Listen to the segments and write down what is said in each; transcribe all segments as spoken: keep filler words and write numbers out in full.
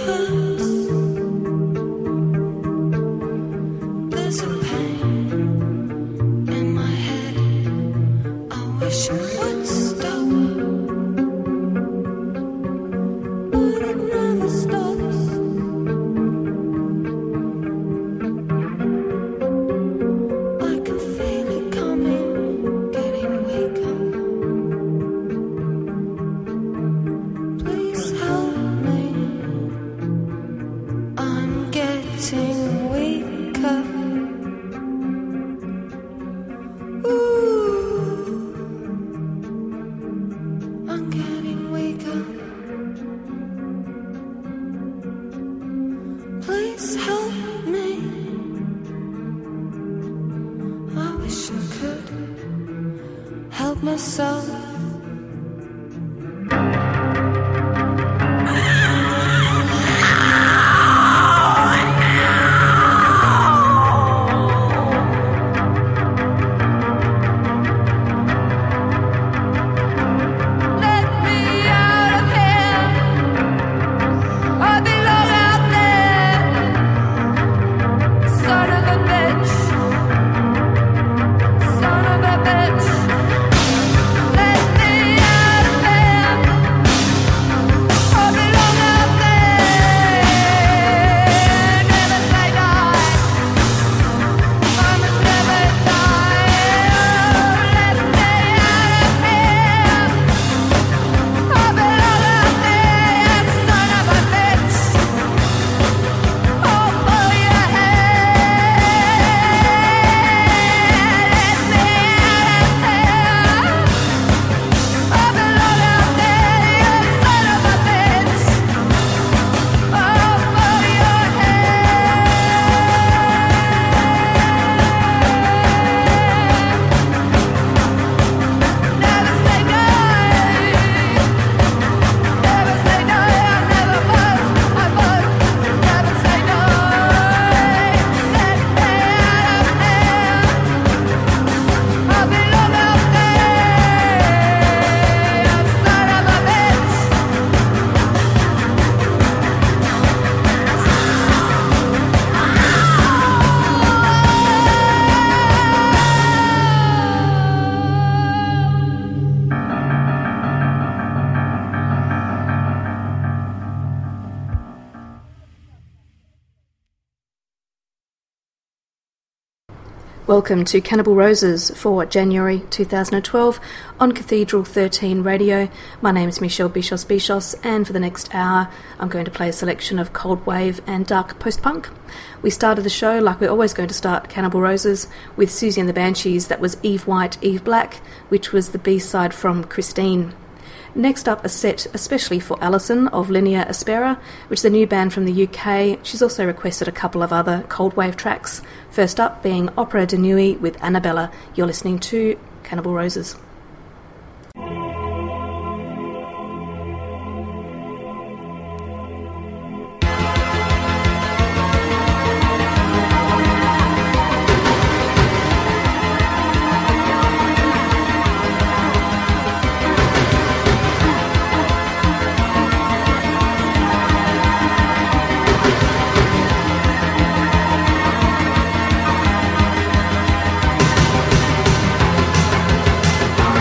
Welcome to Cannibal Roses for January two thousand twelve on Cathedral thirteen Radio. My name is Michelle Bichos Bichos, and for the next hour I'm going to play a selection of cold wave and dark post-punk. We started the show, like we're always going to start Cannibal Roses, with Susie and the Banshees. That was Eve White, Eve Black, which was the B-side from Christine. Next up, a set especially for Alison of Linea Aspera, which is a new band from the U K. She's also requested a couple of other cold wave tracks. First up being Opera de Nuit with Annabella. You're listening to Cannibal Roses. Bye.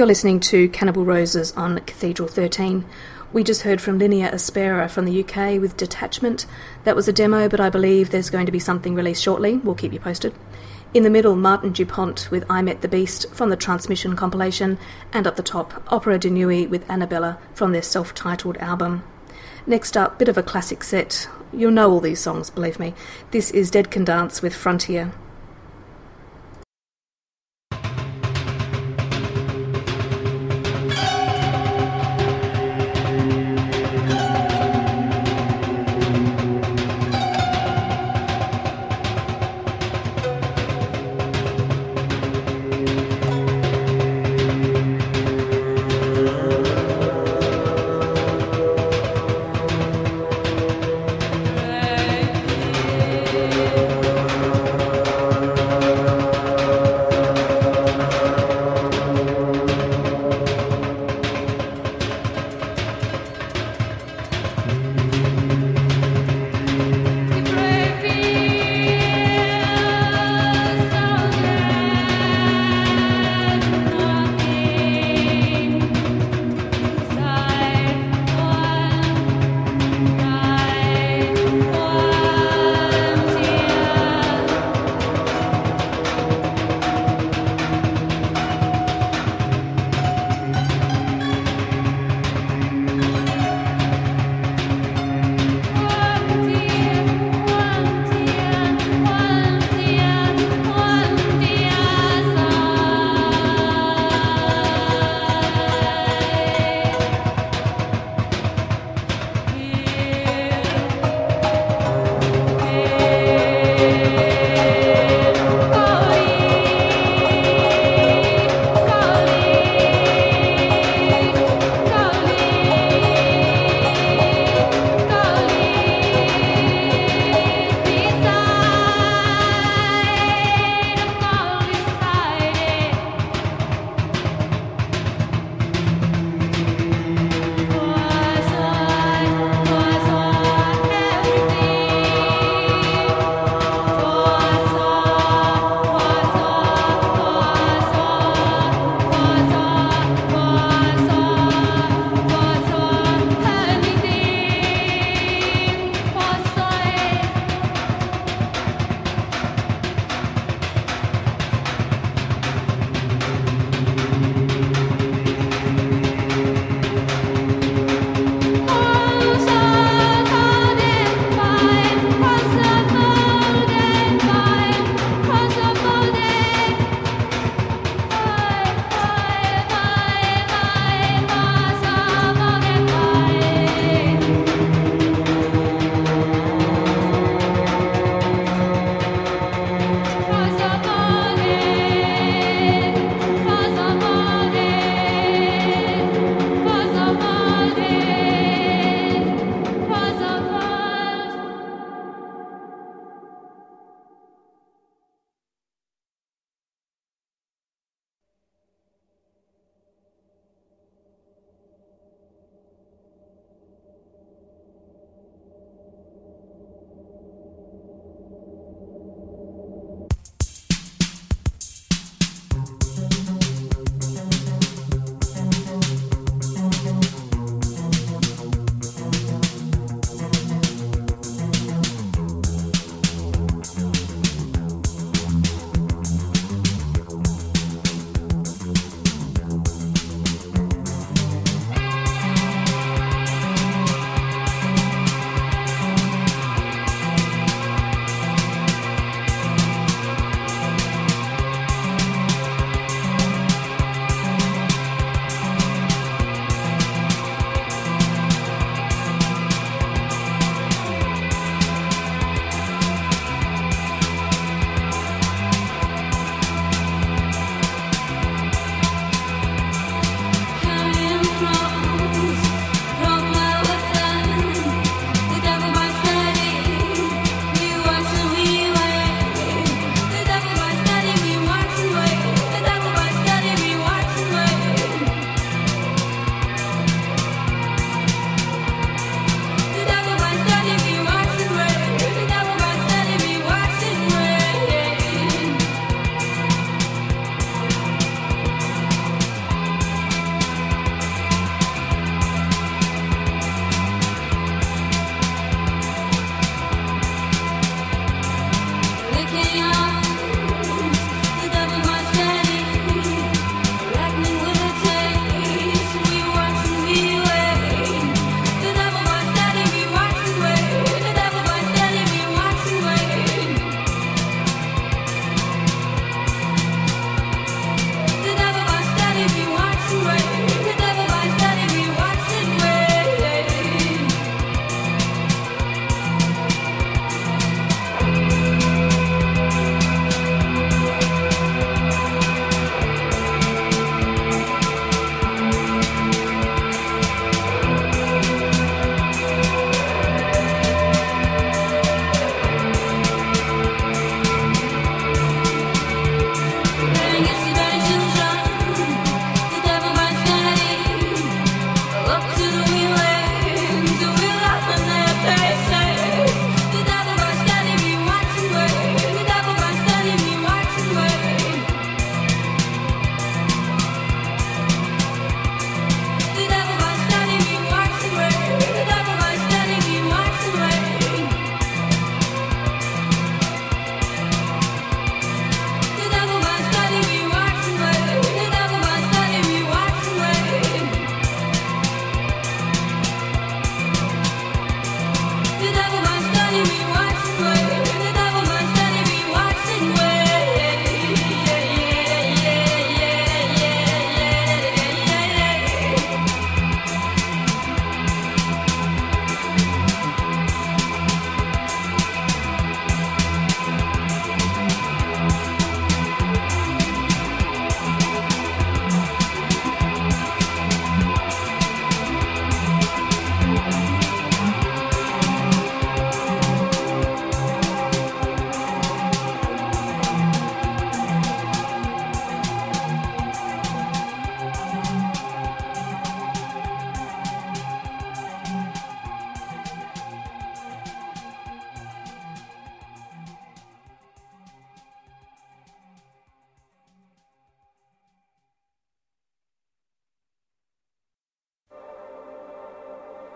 You're listening to Cannibal Roses on Cathedral thirteen. We just heard from Linnea Aspera from the U K with Detachment. That was a demo, but I believe there's going to be something released shortly. We'll keep you posted. In the middle, Martin Dupont with I Met the Beast from the Transmission compilation. And up the top, Opera de Nuit with Annabella from their self-titled album. Next up, bit of a classic set. You'll know all these songs, believe me. This is Dead Can Dance with Frontier.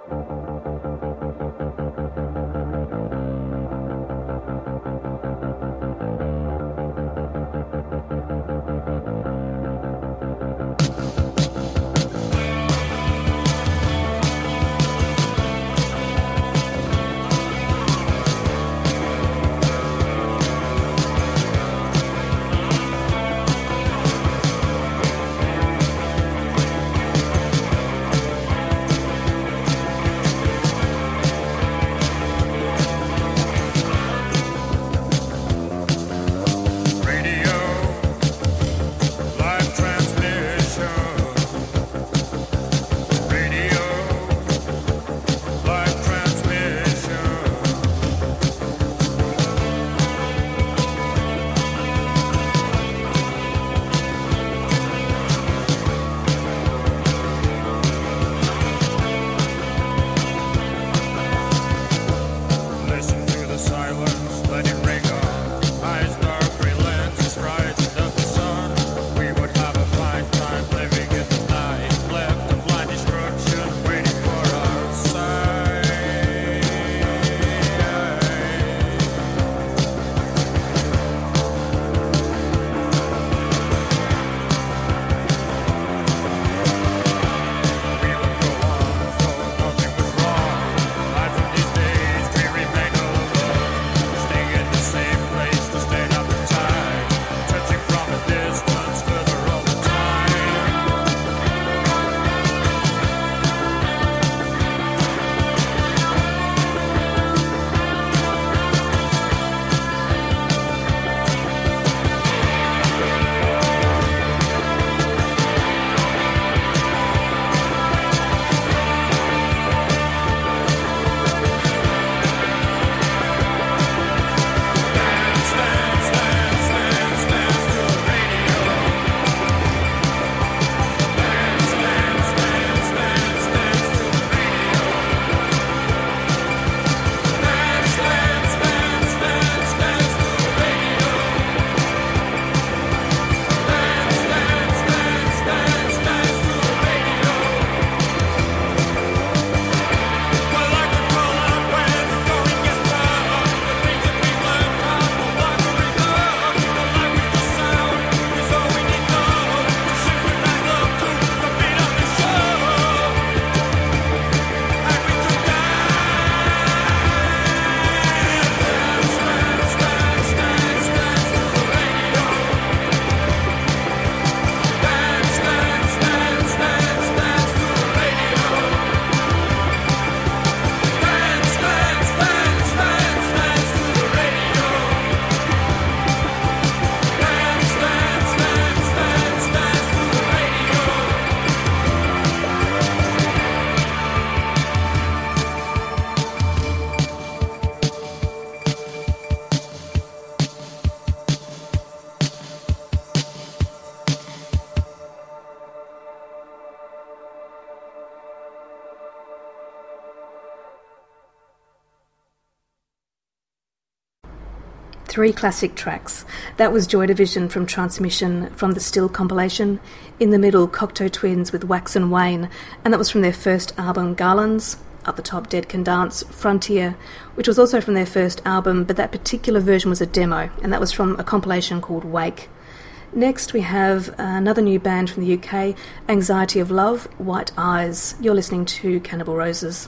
Three classic tracks. That was Joy Division from Transmission from the Still compilation. In the middle, Cocteau Twins with Wax and Wane, and that was from their first album Garlands. Up the top, Dead Can Dance, Frontier, which was also from their first album, but that particular version was a demo, and that was from a compilation called Wake. Next we have another new band from the U K, Anxiety of Love, White Eyes. You're listening to Cannibal Roses.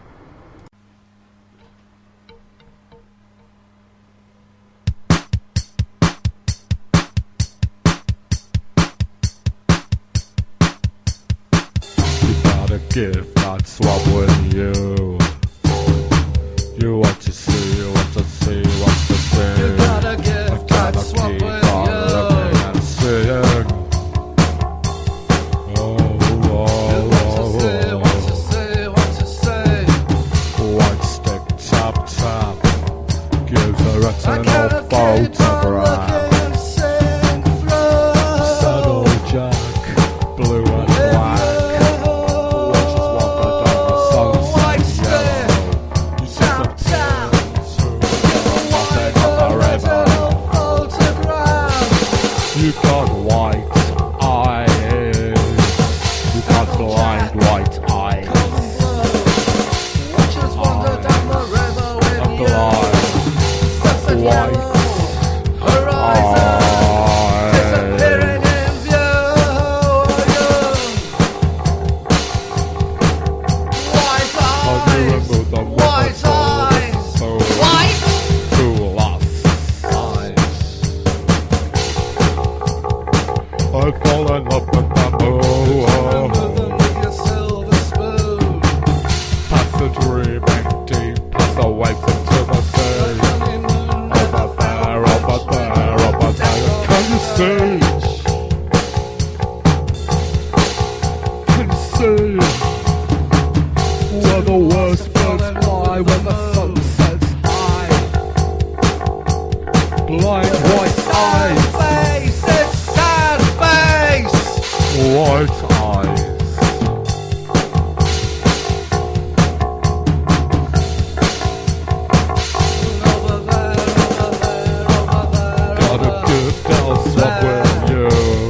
Give not swap with you. You want to see, you want to see, want to see. You gotta give not swap with you. And seeing. Oh, oh, oh, oh. What to say, what to say, what to say. White stick, tap, tap. Gives a retinal photograph. Saddle jack, blue and black. White stick. You're the worst birds fly when the sun sets high. Blind white eyes. Face, it's sad face. White eyes. Over there, over there, over there, Got a over good girl swap with you.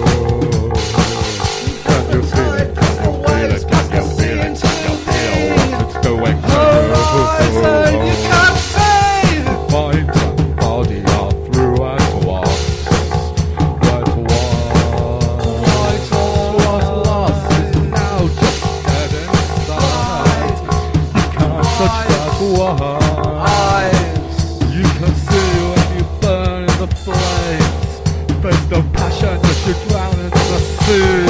Can you feel it? Can you feel it? Can you feel it? Can you feel what it's doing to eyes and you you? can't see. Mind and body are through and once. Wet once. White What's lost is now just dead inside. You can't touch that one. eyes. You can see when you burn in the flames. There's no passion as you drown in the sea.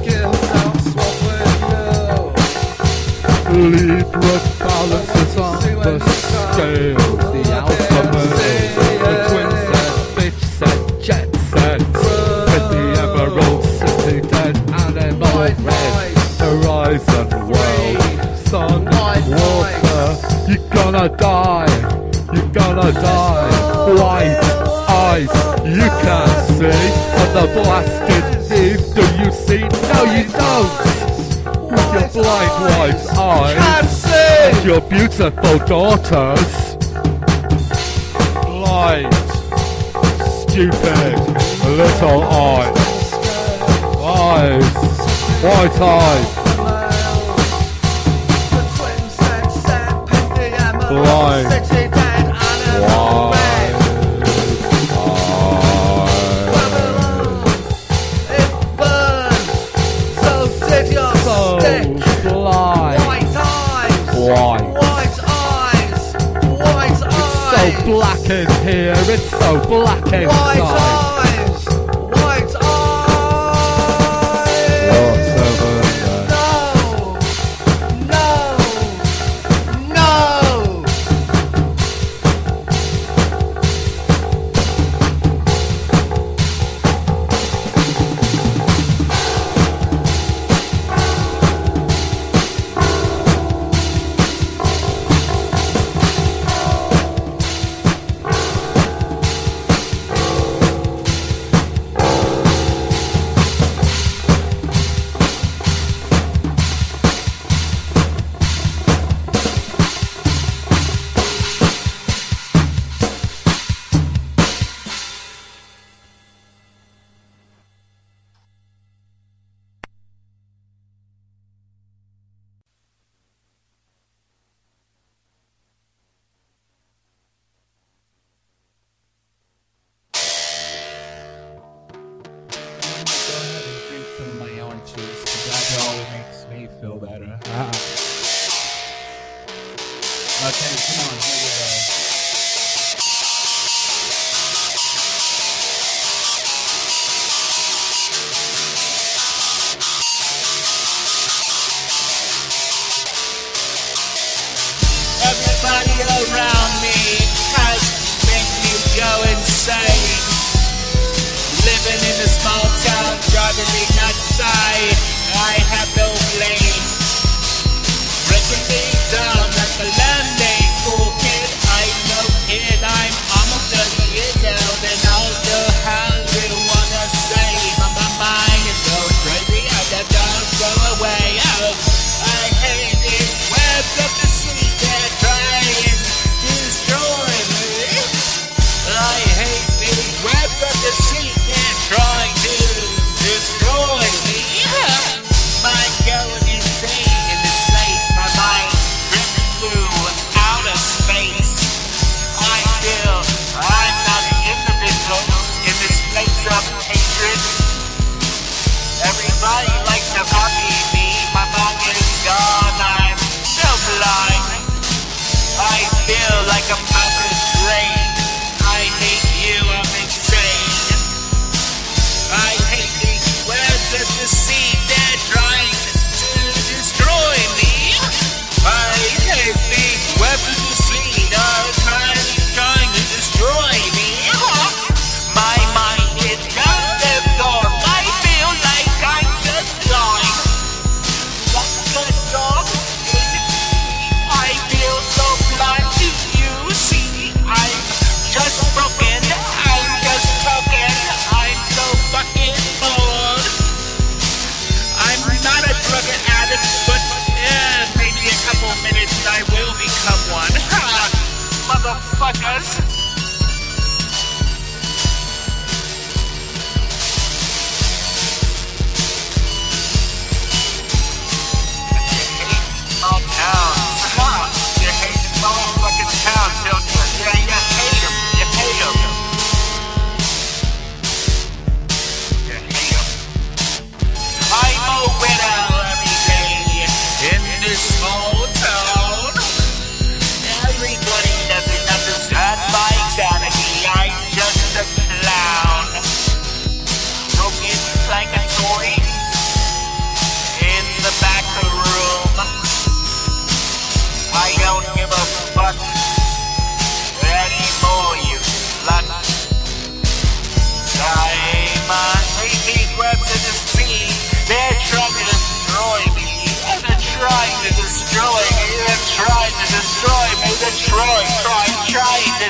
Libra balances on the scales. The alpha male, the twin said, bitch said, jet said. With the emerald city dead, animal red. Horizon world, sun, water. You're gonna die, you're gonna die. White eyes, you can't see. And the blasted thief, do you see? No, you don't. With your blind white eyes Can't see. and your beautiful daughters. Blind, stupid, little eyes. Eyes, white eyes. Blind. White eyes. So blind. White. So black in here, it's so black inside. Whatever that. Feel better. Ah. Okay, come on, here we go. Everybody around me has made me go insane. Living in a small town, driving me nuts. I, I have no blame. Breaking me down like a landing school kid. I know kid, I'm almost thirty years old, and all the hell you wanna say. My, my mind is going crazy, I just don't go away. Oh, I hate it. Webs of the sea, they're trying to destroy me. I hate these webs of the sea, they're trying to destroy me.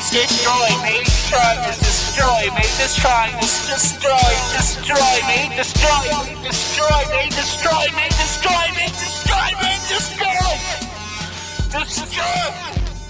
destroy me, trying to destroy me, just trying to destroy, destroy me, destroy me, destroy me, destroy me, destroy me, destroy me, destroy, destroy.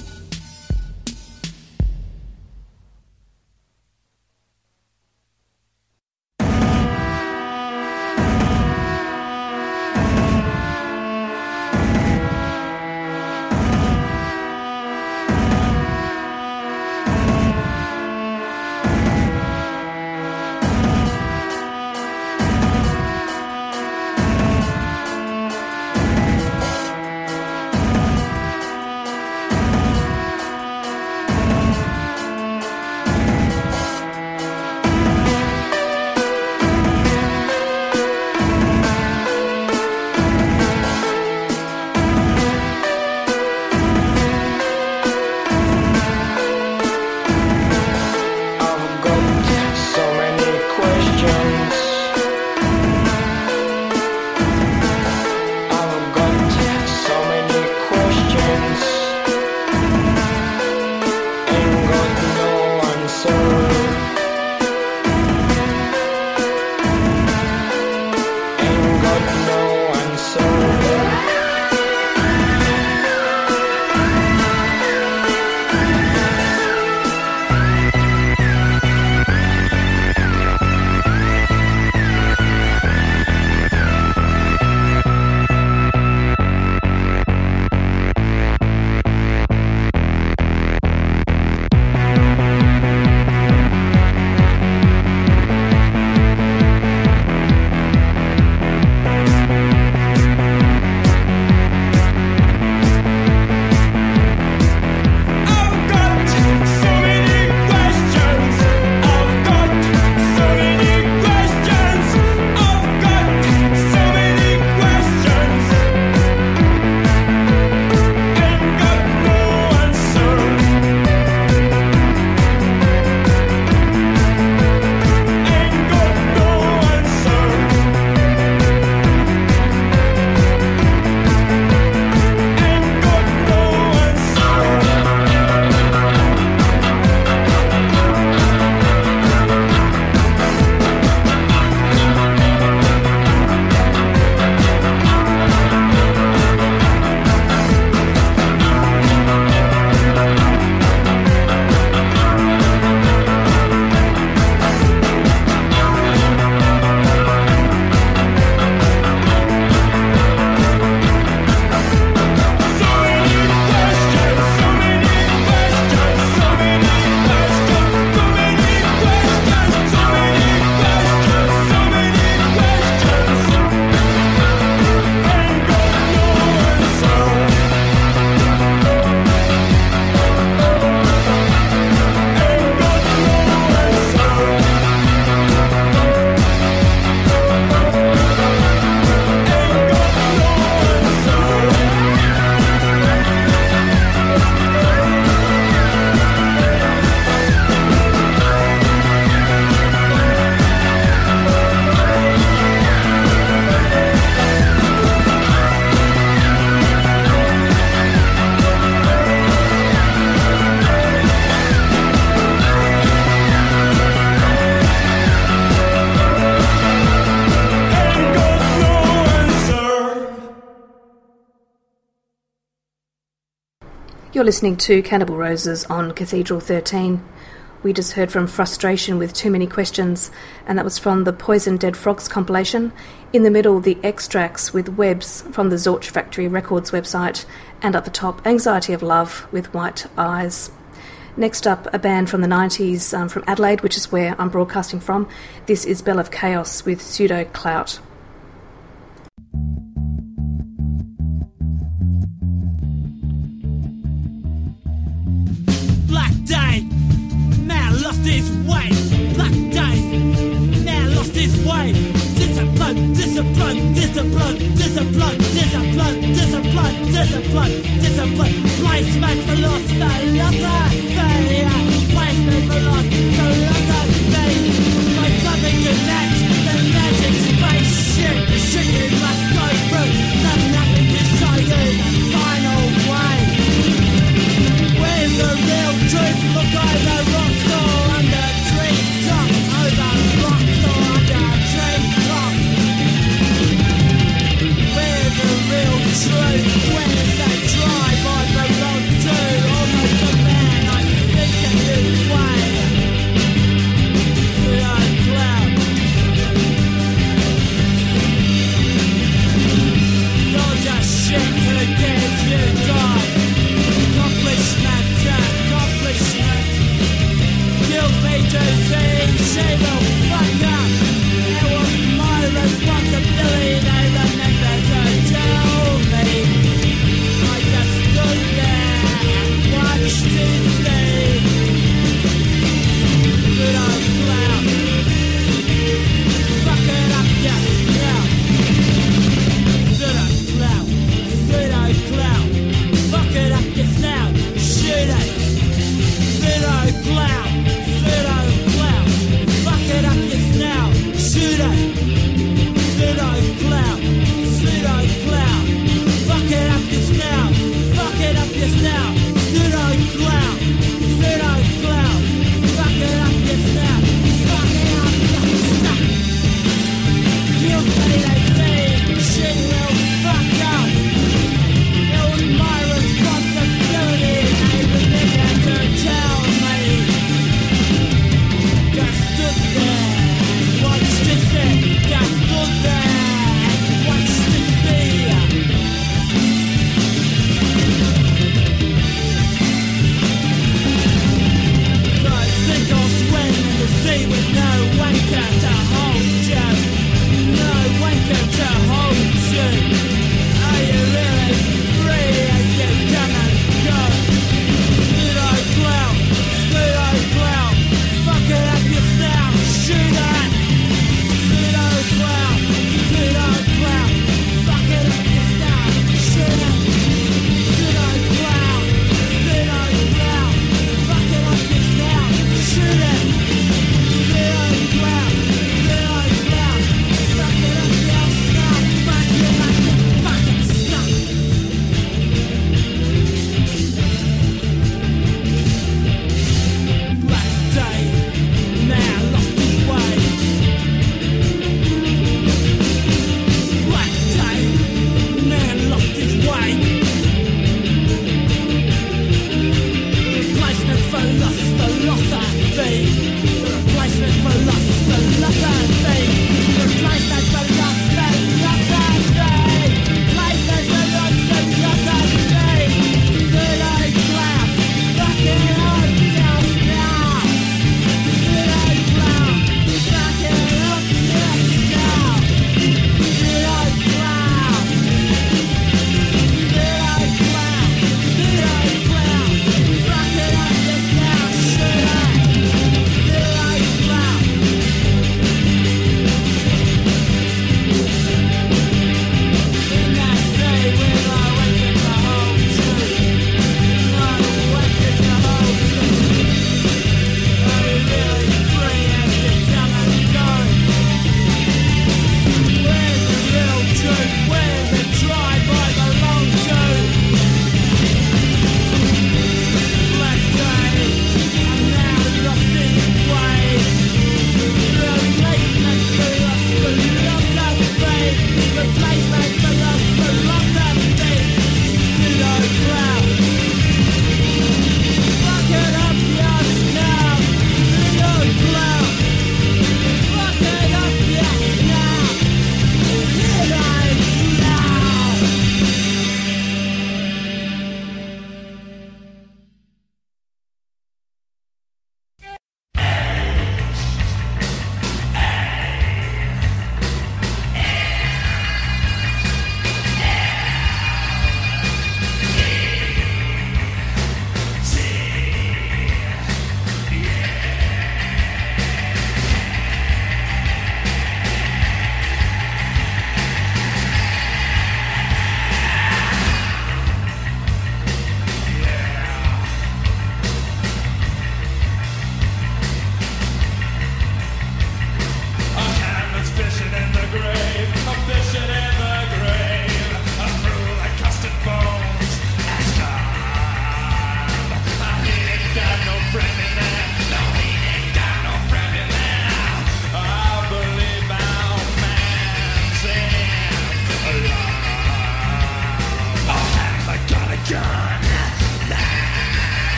You're listening to Cannibal Roses on Cathedral thirteen. We just heard from Frustration with Too Many Questions, and that was from the Poison Dead Frogs compilation. In the middle, the Extracts with Webs from the Zorch Factory Records website, and at the top, Anxiety of Love with White Eyes. Next up, a band from the nineties um, from Adelaide, which is where I'm broadcasting from. This is Bell of Chaos with Pseudo Clout. Black day, man lost his way. Black day, man lost his way. Discipline, discipline, discipline, discipline, discipline, discipline, discipline, discipline. Placement for lost, another failure. Placement for lost, another failure. My something to match the magic spaceship. The shit you must go through. There's nothing to show you the final way. Where's the real truth? Look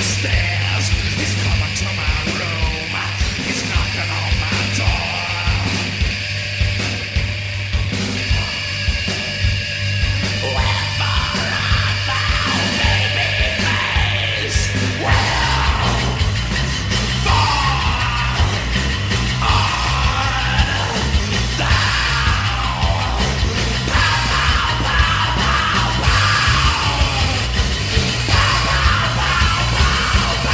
Pow,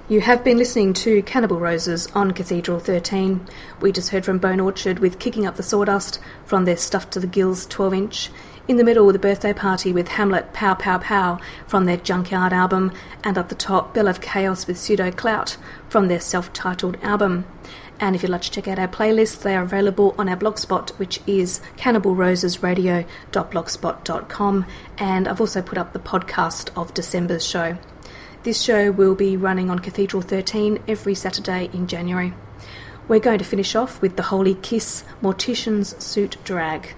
You have been listening to Cannibal Roses on Cathedral thirteen. We just heard from Bone Orchard with Kicking Up the Sawdust from their Stuffed to the Gills twelve inch. In the middle, The Birthday Party with Hamlet Pow Pow Pow from their Junkyard album. And up the top, Bell of Chaos with Pseudo Clout from their self-titled album. And if you'd like to check out our playlists, they are available on our blogspot, which is cannibal roses radio dot blogspot dot com. And I've also put up the podcast of December's show. This show will be running on Cathedral thirteen every Saturday in January. We're going to finish off with the Holy Kiss Mortician's Suit Drag.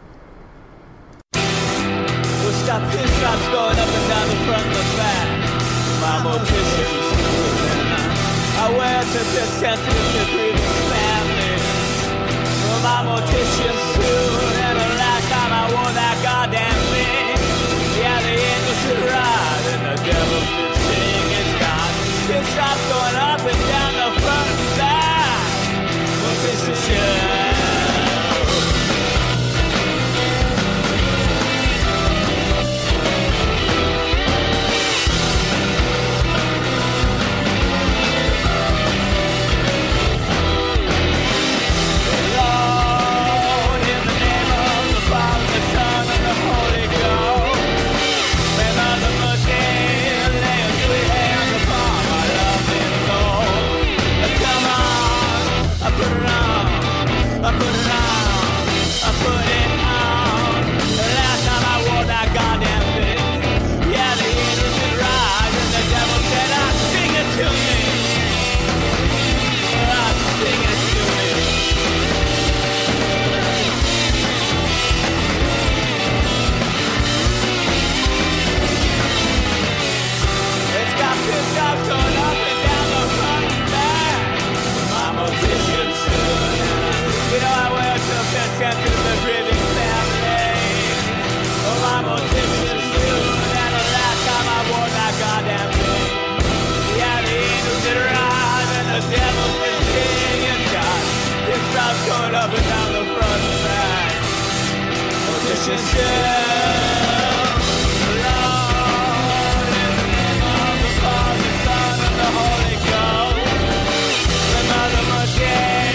Well, stop this, stops going up and down the front and the back. My mortician's suit. I wear to this sensitive to grieving family. Well, my mortician's suit. And the last time I wore that goddamn thing, yeah, the angels should ride and the devil should sing. It's gone. It stops going up and down the front and back. Mortician's suit. I put it on, I put it on. The last time I wore that goddamn thing, yeah, the angels did rise and the devil said, "Ah, sing it to me, ah, sing it to me." It's got this stuff going up and down the front and back. My mortician's suit. You know I wear to fit to the breathing family. Oh, my mortician's suit. And the last time I wore that goddamn thing, yeah, the angels did rise and the devil did sing. And God, it stops going up and down the front and back. Mortician's suit. Lord, in the name of the Father, the Son, and the Holy Ghost. The Mother Machine.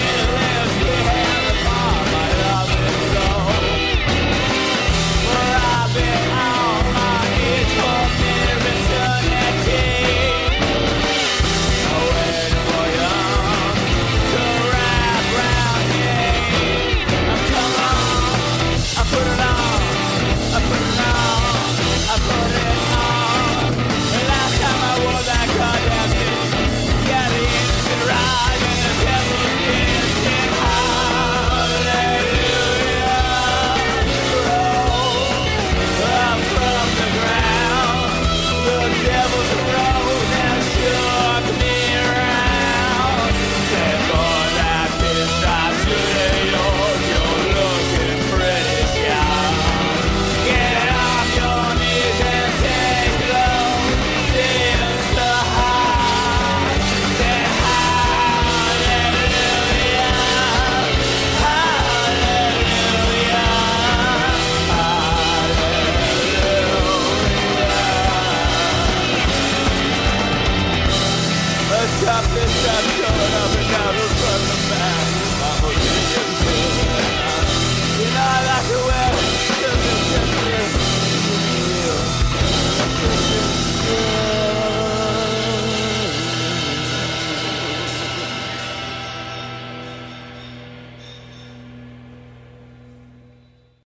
You know I like the way